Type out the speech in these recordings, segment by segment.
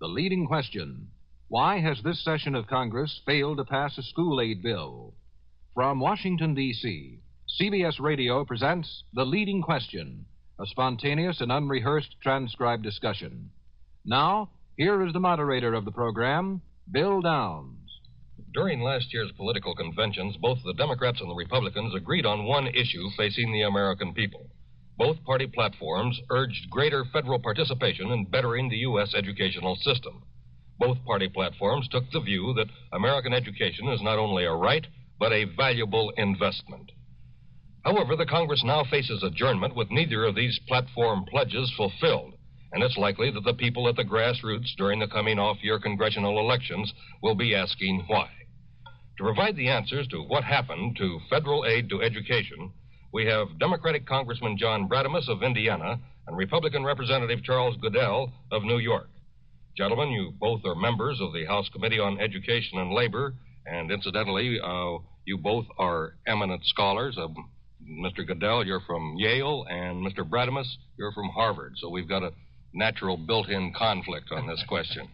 The leading question: why has this session of Congress failed to pass a school aid bill? From Washington, D.C., CBS Radio presents The Leading Question, a spontaneous and unrehearsed transcribed discussion. Now, here is the moderator of the program, Bill Downs. During last year's political conventions, both the Democrats and the Republicans agreed on one issue facing the American people. Both party platforms urged greater federal participation in bettering the U.S. educational system. Both party platforms took the view that American education is not only a right, but a valuable investment. However, the Congress now faces adjournment with neither of these platform pledges fulfilled, and it's likely that the people at the grassroots during the coming off-year congressional elections will be asking why. To provide the answers to what happened to federal aid to education, we have Democratic Congressman John Bradamus of Indiana and Republican Representative Charles Goodell of New York. Gentlemen, you both are members of the House Committee on Education and Labor, and incidentally, you both are eminent scholars. Mr. Goodell, you're from Yale, and Mr. Bradamus, you're from Harvard, so we've got a natural built-in conflict on this question.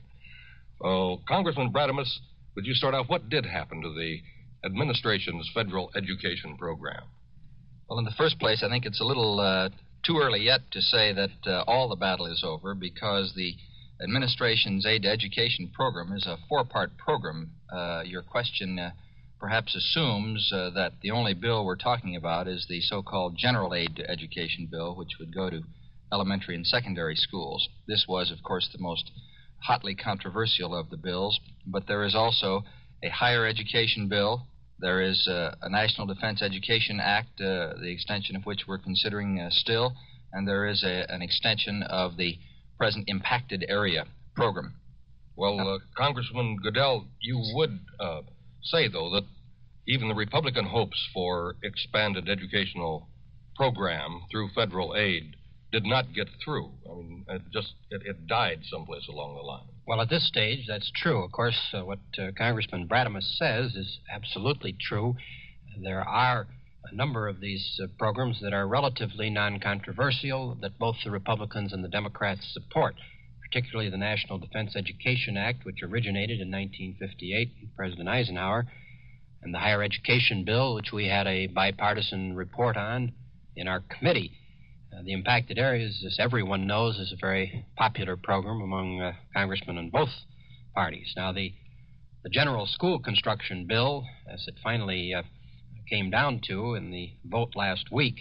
Congressman Bradamus, would you start off? What did happen to the administration's federal education program? Well, in the first place, I think it's a little too early yet to say that all the battle is over, because the administration's aid to education program is a four-part program. Your question perhaps assumes that the only bill we're talking about is the so-called general aid to education bill, which would go to elementary and secondary schools. This was, of course, the most hotly controversial of the bills, but there is also a higher education bill. There is a National Defense Education Act, the extension of which we're considering still, and there is an extension of the present impacted area program. Well, Congressman Goodell, you would say, though, that even the Republican hopes for expanded educational program through federal aid did not get through. I mean, it died someplace along the line. Well, at this stage, that's true. Of course, what Congressman Bradamus says is absolutely true. There are a number of these programs that are relatively non-controversial that both the Republicans and the Democrats support, particularly the National Defense Education Act, which originated in 1958 with President Eisenhower, and the Higher Education Bill, which we had a bipartisan report on in our committee. The impacted areas, as everyone knows, is a very popular program among congressmen in both parties. Now, the general school construction bill, as it finally came down to in the vote last week,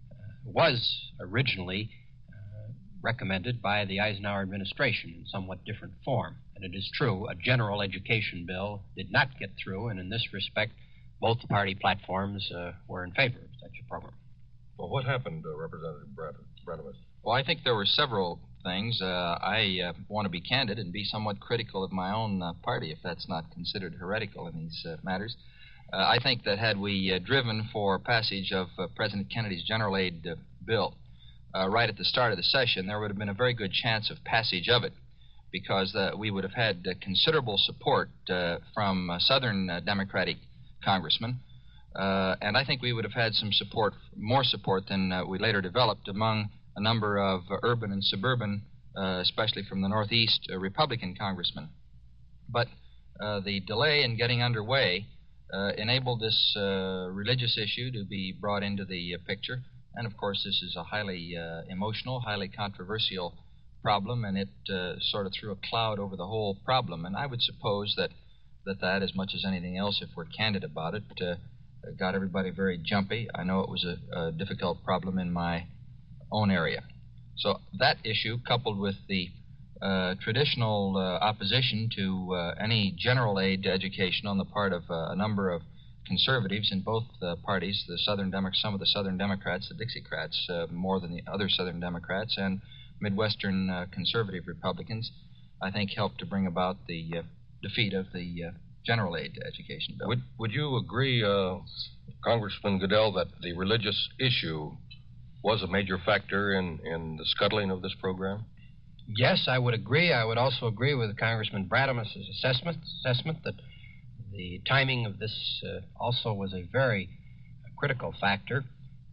was originally recommended by the Eisenhower administration in somewhat different form. And it is true, a general education bill did not get through, and in this respect, both party platforms were in favor of such a program. Well, what happened, Representative Bradamus? Well, I think there were several things. I want to be candid and be somewhat critical of my own party, if that's not considered heretical in these matters. I think that had we driven for passage of President Kennedy's general aid bill right at the start of the session, there would have been a very good chance of passage of it, because we would have had considerable support from Southern Democratic congressmen. And I think we would have had some support, more support than we later developed among a number of urban and suburban, especially from the Northeast, Republican congressmen. But the delay in getting underway enabled this religious issue to be brought into the picture. And, of course, this is a highly emotional, highly controversial problem, and it sort of threw a cloud over the whole problem. And I would suppose that, as much as anything else, if we're candid about it, got everybody very jumpy. I know it was a difficult problem in my own area. So that issue, coupled with the traditional opposition to any general aid to education on the part of a number of conservatives in both parties, some of the Southern Democrats, the Dixiecrats, more than the other Southern Democrats, and Midwestern conservative Republicans, I think helped to bring about the defeat of the general aid to education bill. Would you agree, Congressman Goodell, that the religious issue was a major factor in the scuttling of this program? Yes, I would agree. I would also agree with Congressman Bradamus' assessment that the timing of this also was a very critical factor.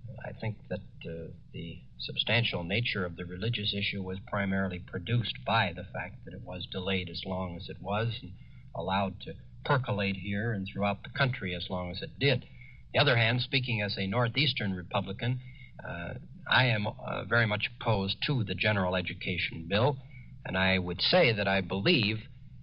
I think that the substantial nature of the religious issue was primarily produced by the fact that it was delayed as long as it was and allowed to percolate here and throughout the country as long as it did. On the other hand, speaking as a Northeastern Republican, I am very much opposed to the general education bill, and I would say that I believe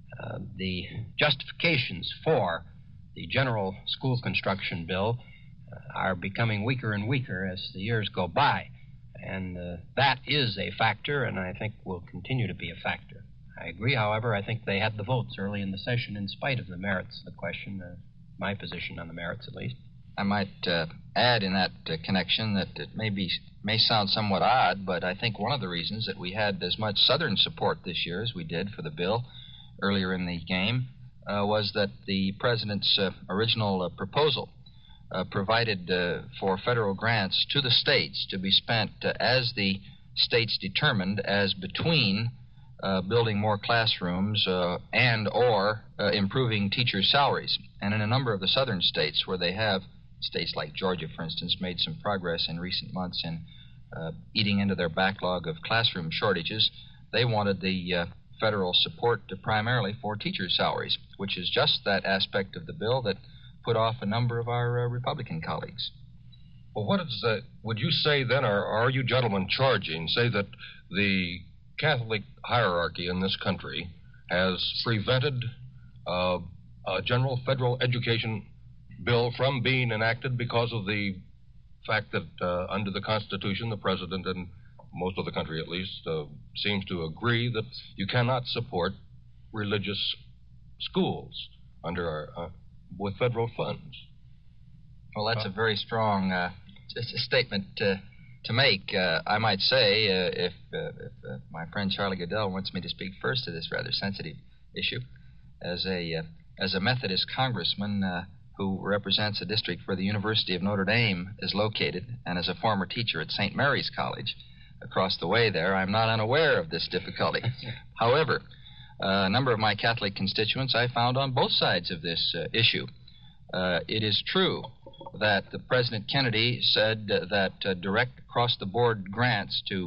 the justifications for the general school construction bill are becoming weaker and weaker as the years go by. And that is a factor, and I think will continue to be a factor. I agree, however, I think they had the votes early in the session in spite of the merits of the question, my position on the merits at least. I might add in that connection that it may sound somewhat odd, but I think one of the reasons that we had as much Southern support this year as we did for the bill earlier in the game was that the President's original proposal provided for federal grants to the states to be spent as the states determined as between building more classrooms and or improving teachers' salaries. And in a number of the southern states where they have, states like Georgia, for instance, made some progress in recent months in eating into their backlog of classroom shortages, they wanted the federal support primarily for teachers' salaries, which is just that aspect of the bill that put off a number of our Republican colleagues. Well, what is would you say then, or are you gentlemen charging, say that the Catholic hierarchy in this country has prevented a general federal education bill from being enacted because of the fact that under the Constitution, the President and most of the country at least seems to agree that you cannot support religious schools under with federal funds? Well, that's a very strong statement to make. I might say, if my friend Charlie Goodell wants me to speak first to this rather sensitive issue, as a Methodist congressman who represents a district where the University of Notre Dame is located, and as a former teacher at St. Mary's College across the way there, I'm not unaware of this difficulty. However, a number of my Catholic constituents I found on both sides of this issue. It is true that President Kennedy said that direct across-the-board grants to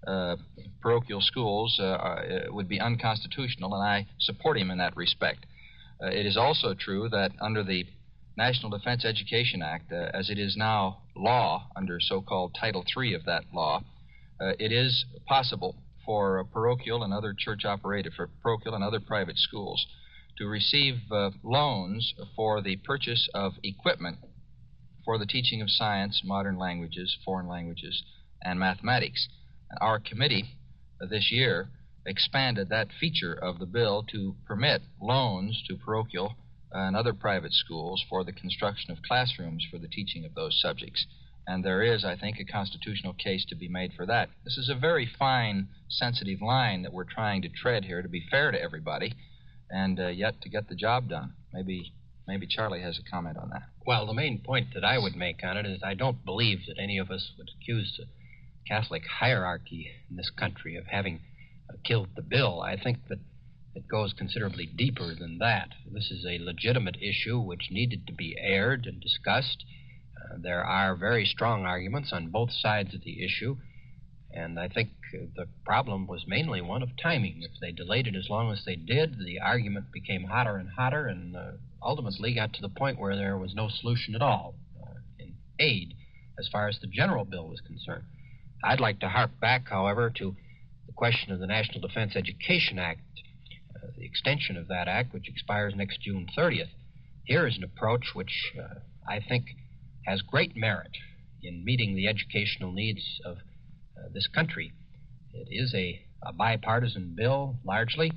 parochial schools would be unconstitutional, and I support him in that respect. It is also true that under the National Defense Education Act, as it is now law under so-called Title III of that law, it is possible for parochial and other parochial and other private schools to receive loans for the purchase of equipment for the teaching of science, modern languages, foreign languages, and mathematics. Our committee this year expanded that feature of the bill to permit loans to parochial and other private schools for the construction of classrooms for the teaching of those subjects. And there is, I think, a constitutional case to be made for that. This is a very fine, sensitive line that we're trying to tread here to be fair to everybody, and yet to get the job done. Maybe Charlie has a comment on that. Well, the main point that I would make on it is I don't believe that any of us would accuse the Catholic hierarchy in this country of having killed the bill. I think that it goes considerably deeper than that. This is a legitimate issue which needed to be aired and discussed. There are very strong arguments on both sides of the issue, and I think the problem was mainly one of timing. If they delayed it as long as they did, the argument became hotter and hotter, and ultimately got to the point where there was no solution at all in aid as far as the general bill was concerned. I'd like to hark back, however, to the question of the National Defense Education Act, the extension of that act, which expires next June 30th. Here is an approach which I think has great merit in meeting the educational needs of this country. It is a bipartisan bill, largely,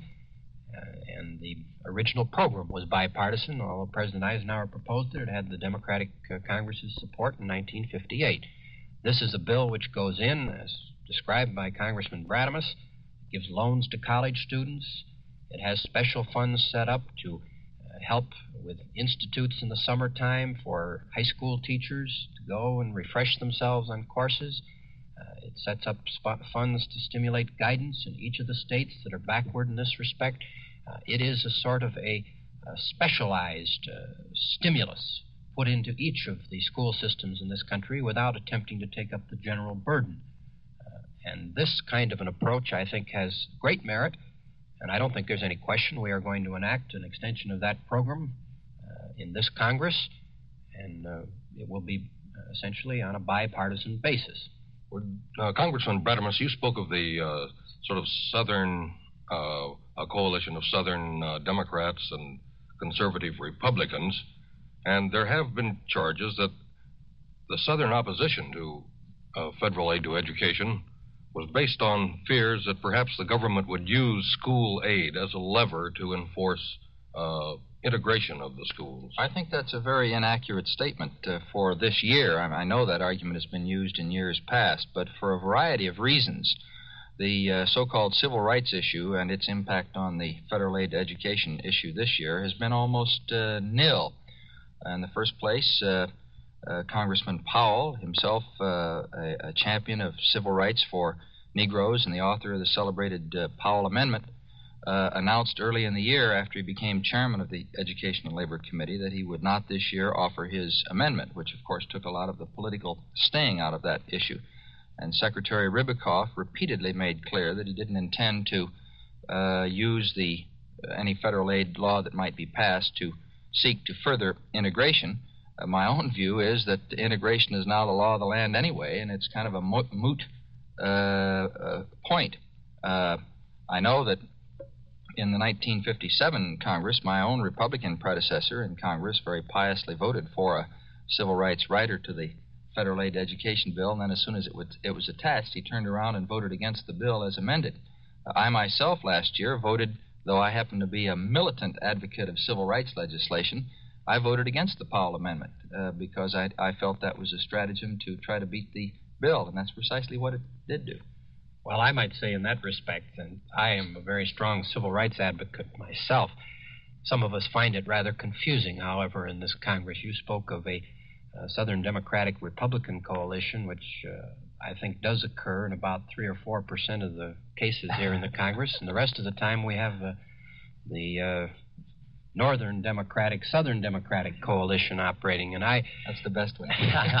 and the original program was bipartisan, although President Eisenhower proposed it. It had the Democratic Congress's support in 1958. This is a bill which goes in, as described by Congressman Bradamus, gives loans to college students. It has special funds set up to help with institutes in the summertime for high school teachers to go and refresh themselves on courses. It sets up funds to stimulate guidance in each of the states that are backward in this respect. It is a sort of a specialized stimulus put into each of the school systems in this country without attempting to take up the general burden. And this kind of an approach, I think, has great merit, and I don't think there's any question we are going to enact an extension of that program in this Congress, and it will be essentially on a bipartisan basis. Congressman Bradamus, you spoke of the sort of Southern, a coalition of Southern Democrats and conservative Republicans, and there have been charges that the Southern opposition to federal aid to education was based on fears that perhaps the government would use school aid as a lever to enforce integration of the schools. I think that's a very inaccurate statement for this year. I know that argument has been used in years past, but for a variety of reasons. The so-called civil rights issue and its impact on the federal aid to education issue this year has been almost nil. In the first place, Congressman Powell, himself a champion of civil rights for Negroes and the author of the celebrated Powell Amendment, announced early in the year after he became chairman of the Education and Labor Committee that he would not this year offer his amendment, which of course took a lot of the political sting out of that issue. And Secretary Ribicoff repeatedly made clear that he didn't intend to use any federal aid law that might be passed to seek to further integration. My own view is that integration is now the law of the land anyway, and it's kind of a moot point. I know that in the 1957 Congress, my own Republican predecessor in Congress very piously voted for a civil rights rider to the federal aid to education bill, and then as soon as it was attached, he turned around and voted against the bill as amended. I myself last year voted, though I happen to be a militant advocate of civil rights legislation, I voted against the Powell Amendment because I felt that was a stratagem to try to beat the bill, and that's precisely what it did do. Well, I might say in that respect, and I am a very strong civil rights advocate myself, some of us find it rather confusing, however, in this Congress. You spoke of a Southern Democratic Republican coalition, which I think does occur in about 3 or 4% of the cases here in the Congress, and the rest of the time we have the Northern Democratic, Southern Democratic coalition operating, and That's the best way.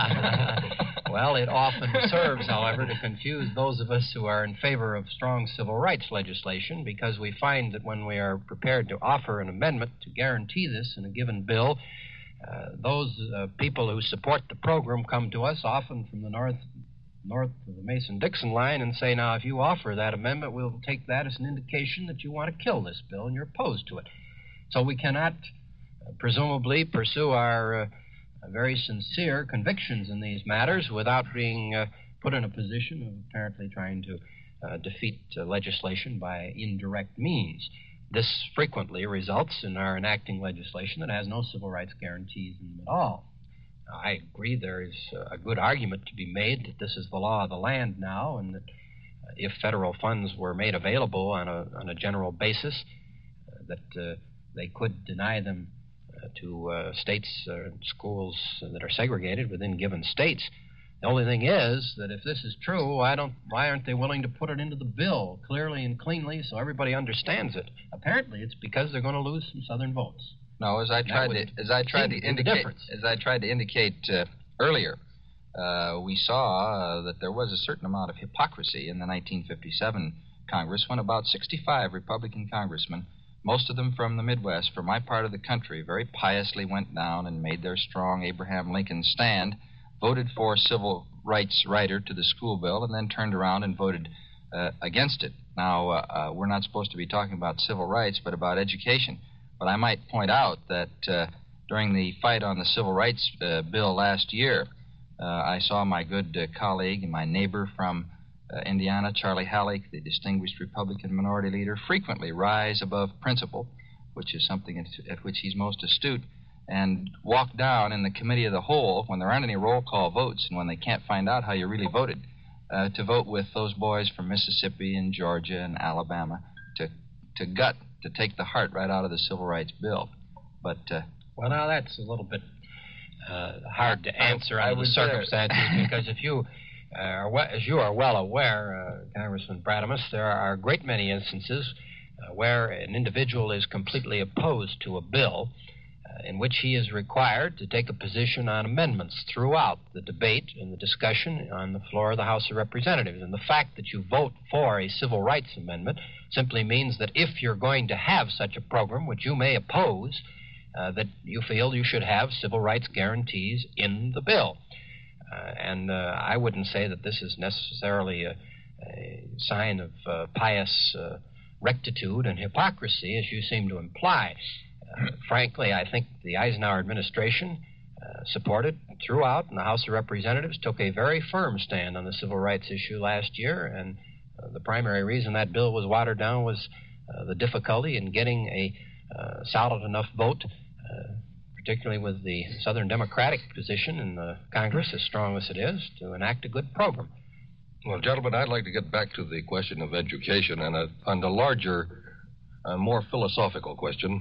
Well, it often serves, however, to confuse those of us who are in favor of strong civil rights legislation, because we find that when we are prepared to offer an amendment to guarantee this in a given bill, those people who support the program come to us, often from the north of the Mason-Dixon line, and say, now, if you offer that amendment, we'll take that as an indication that you want to kill this bill and you're opposed to it. So we cannot, presumably, pursue our very sincere convictions in these matters without being put in a position of apparently trying to defeat legislation by indirect means. This frequently results in our enacting legislation that has no civil rights guarantees in them at all. Now, I agree there is a good argument to be made that this is the law of the land now, and that if federal funds were made available on a general basis, that they could deny them to states and schools that are segregated within given states. The only thing is that if this is true, why aren't they willing to put it into the bill clearly and cleanly so everybody understands it? Apparently, it's because they're going to lose some Southern votes. No, as I tried to indicate earlier, we saw that there was a certain amount of hypocrisy in the 1957 Congress when about 65 Republican congressmen, most of them from the Midwest, from my part of the country, very piously went down and made their strong Abraham Lincoln stand, voted for a civil rights rider to the school bill, and then turned around and voted against it. Now, we're not supposed to be talking about civil rights, but about education. But I might point out that during the fight on the civil rights bill last year, I saw my good colleague and my neighbor from Indiana, Charlie Halleck, the distinguished Republican minority leader, frequently rise above principle, which is something at which he's most astute, and walk down in the committee of the whole when there aren't any roll call votes and when they can't find out how you really voted, to vote with those boys from Mississippi and Georgia and Alabama to take the heart right out of the civil rights bill. But well, now that's a little bit hard to answer under the circumstances because if you as you are well aware, Congressman Bradamus, there are a great many instances where an individual is completely opposed to a bill, in which he is required to take a position on amendments throughout the debate and the discussion on the floor of the House of Representatives. And the fact that you vote for a civil rights amendment simply means that if you're going to have such a program, which you may oppose, that you feel you should have civil rights guarantees in the bill. And I wouldn't say that this is necessarily a sign of pious rectitude and hypocrisy, as you seem to imply. Frankly, I think the Eisenhower administration, supported throughout in the House of Representatives, took a very firm stand on the civil rights issue last year, and the primary reason that bill was watered down was the difficulty in getting a solid enough vote, particularly with the Southern Democratic position in the Congress, as strong as it is, to enact a good program. Well, gentlemen, I'd like to get back to the question of education and on the larger, more philosophical question.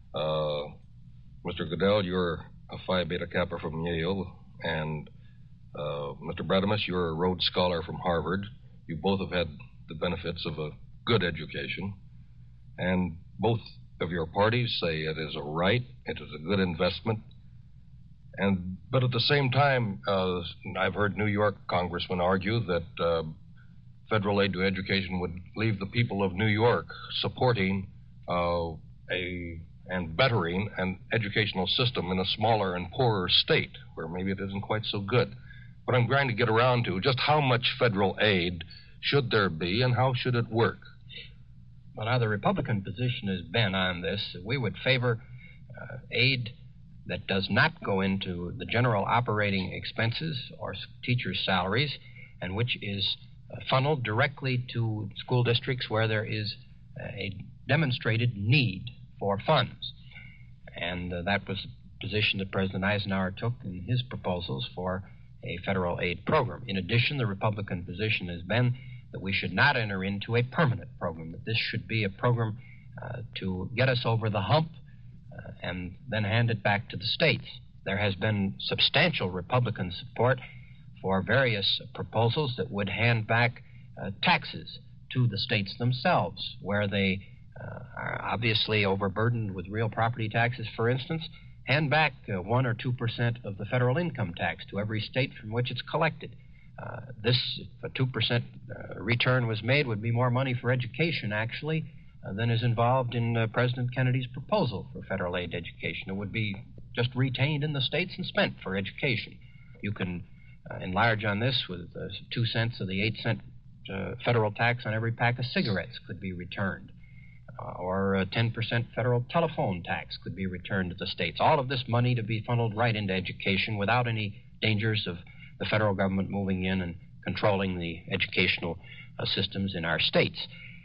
Mr. Goodell, you're a Phi Beta Kappa from Yale, and Mr. Bradamus, you're a Rhodes Scholar from Harvard. You both have had the benefits of a good education, and both of your parties say it is a right, it is a good investment. But at the same time, I've heard New York congressmen argue that federal aid to education would leave the people of New York supporting and bettering an educational system in a smaller and poorer state, where maybe it isn't quite so good. But I'm trying to get around to just how much federal aid should there be and how should it work? Well, now, the Republican position has been on this. We would favor aid that does not go into the general operating expenses or teachers' salaries, and which is funneled directly to school districts where there is a demonstrated need for funds. And that was the position that President Eisenhower took in his proposals for a federal aid program. In addition, the Republican position has been that we should not enter into a permanent program, that this should be a program to get us over the hump and then hand it back to the states. There has been substantial Republican support for various proposals that would hand back taxes to the states themselves, where they are obviously overburdened with real property taxes, for instance. Hand back 1 or 2% of the federal income tax to every state from which it's collected. This, if a 2% return was made, would be more money for education, actually, than is involved in President Kennedy's proposal for federal aid to education. It would be just retained in the states and spent for education. You can enlarge on this with 2 cents of the 8-cent federal tax on every pack of cigarettes could be returned, or a 10% federal telephone tax could be returned to the states. All of this money to be funneled right into education without any dangers of the federal government moving in and controlling the educational systems in our states.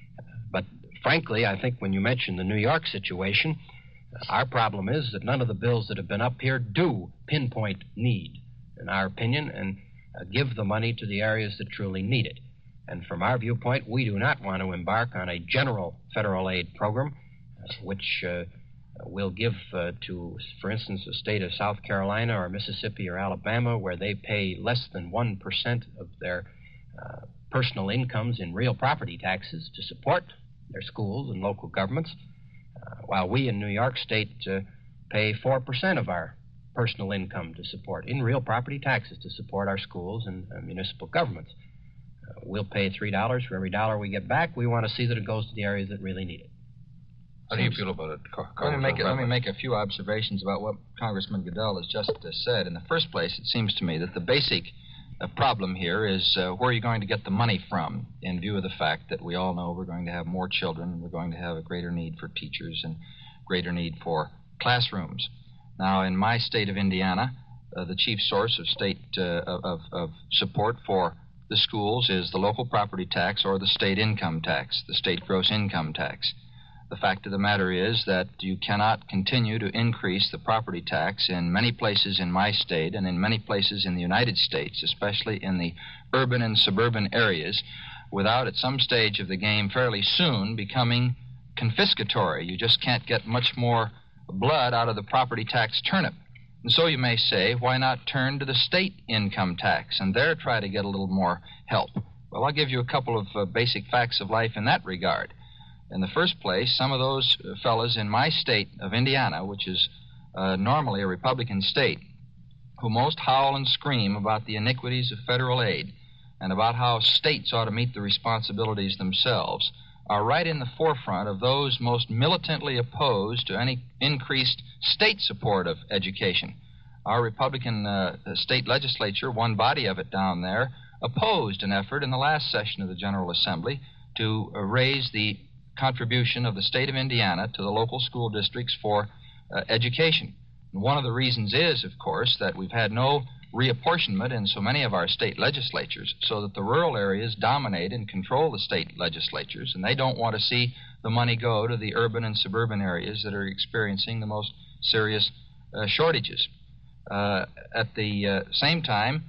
But frankly, I think when you mention the New York situation, our problem is that none of the bills that have been up here do pinpoint need, in our opinion, and give the money to the areas that truly need it. And from our viewpoint, we do not want to embark on a general federal aid program, which will give to, for instance, the state of South Carolina or Mississippi or Alabama, where they pay less than 1% of their personal incomes in real property taxes to support their schools and local governments, while we in New York State pay 4% of our personal income to support in real property taxes to support our schools and municipal governments. We'll pay $3 for every dollar we get back. We want to see that it goes to the areas that really need it. How do you feel about it, Let me make a few observations about what Congressman Goodell has just said. In the first place, it seems to me that the basic problem here is where are you going to get the money from, in view of the fact that we all know we're going to have more children, we're going to have a greater need for teachers and greater need for classrooms. Now, in my state of Indiana, the chief source of state of support for the schools is the local property tax or the state income tax, the state gross income tax. The fact of the matter is that you cannot continue to increase the property tax in many places in my state and in many places in the United States, especially in the urban and suburban areas, without at some stage of the game fairly soon becoming confiscatory. You just can't get much more blood out of the property tax turnip. And so you may say, why not turn to the state income tax and there try to get a little more help? Well, I'll give you a couple of basic facts of life in that regard. In the first place, some of those fellas in my state of Indiana, which is normally a Republican state, who most howl and scream about the iniquities of federal aid and about how states ought to meet the responsibilities themselves, are right in the forefront of those most militantly opposed to any increased state support of education. Our Republican state legislature, one body of it down there, opposed an effort in the last session of the General Assembly to raise the contribution of the state of Indiana to the local school districts for education. And one of the reasons is, of course, that we've had no reapportionment in so many of our state legislatures, so that the rural areas dominate and control the state legislatures, and they don't want to see the money go to the urban and suburban areas that are experiencing the most serious shortages. At the same time,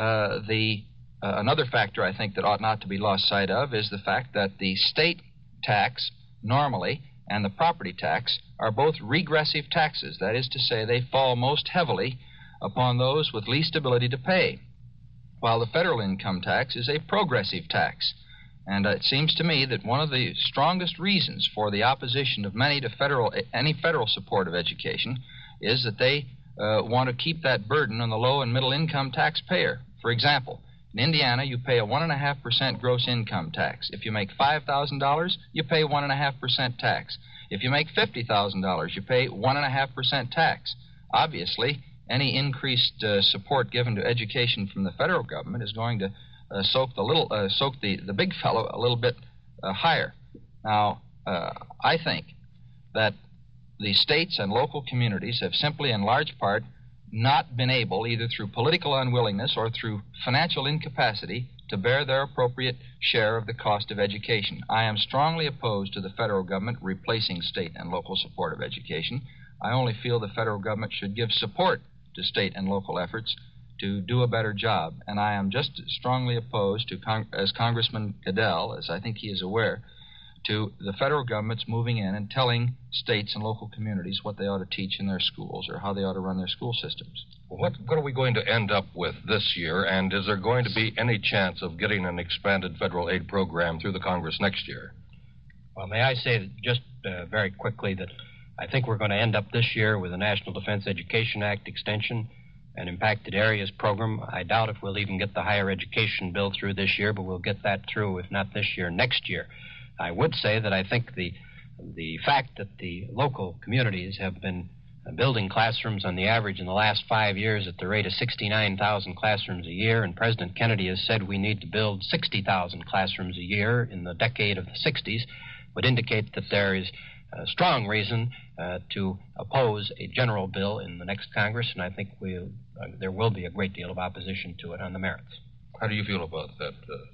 another factor I think that ought not to be lost sight of is the fact that the state tax normally and the property tax are both regressive taxes. That is to say, they fall most heavily upon those with least ability to pay, while the federal income tax is a progressive tax. And it seems to me that one of the strongest reasons for the opposition of many to any federal support of education is that they want to keep that burden on the low and middle income taxpayer. For example, in Indiana, you pay a 1.5% gross income tax. If you make $5,000, you pay 1.5% tax. If you make $50,000, you pay 1.5% tax. Obviously, any increased support given to education from the federal government is going to soak the big fellow a little bit higher. Now, I think that the states and local communities have simply, in large part, not been able, either through political unwillingness or through financial incapacity, to bear their appropriate share of the cost of education. I am strongly opposed to the federal government replacing state and local support of education. I only feel the federal government should give support to state and local efforts to do a better job. And I am just as strongly opposed to, as Congressman Goodell, as I think he is aware, to the federal government's moving in and telling states and local communities what they ought to teach in their schools or how they ought to run their school systems. What are we going to end up with this year, and is there going to be any chance of getting an expanded federal aid program through the Congress next year? Well, may I say just very quickly that I think we're going to end up this year with a National Defense Education Act extension, an impacted areas program. I doubt if we'll even get the higher education bill through this year, but we'll get that through, if not this year, next year. I would say that I think the fact that the local communities have been building classrooms on the average in the last 5 years at the rate of 69,000 classrooms a year, and President Kennedy has said we need to build 60,000 classrooms a year in the decade of the 60s, would indicate that there is a strong reason to oppose a general bill in the next Congress, and I think there will be a great deal of opposition to it on the merits. How do you feel about that?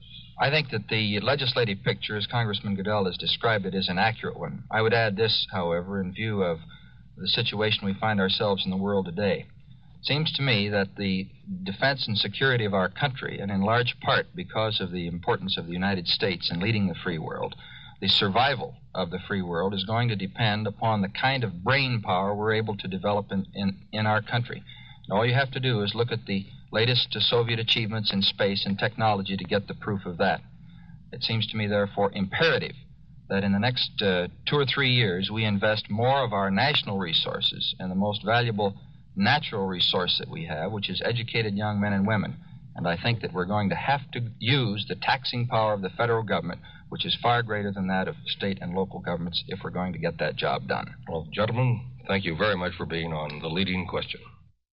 I think that the legislative picture, as Congressman Goodell has described it, is an accurate one. I would add this, however, in view of the situation we find ourselves in the world today. It seems to me that the defense and security of our country, and in large part because of the importance of the United States in leading the free world, the survival of the free world is going to depend upon the kind of brain power we're able to develop in our country. And all you have to do is look at the latest Soviet achievements in space and technology to get the proof of that. It seems to me, therefore, imperative that in the next 2 or 3 years we invest more of our national resources and the most valuable natural resource that we have, which is educated young men and women. And I think that we're going to have to use the taxing power of the federal government, which is far greater than that of state and local governments, if we're going to get that job done. Well, gentlemen, thank you very much for being on The Leading Question.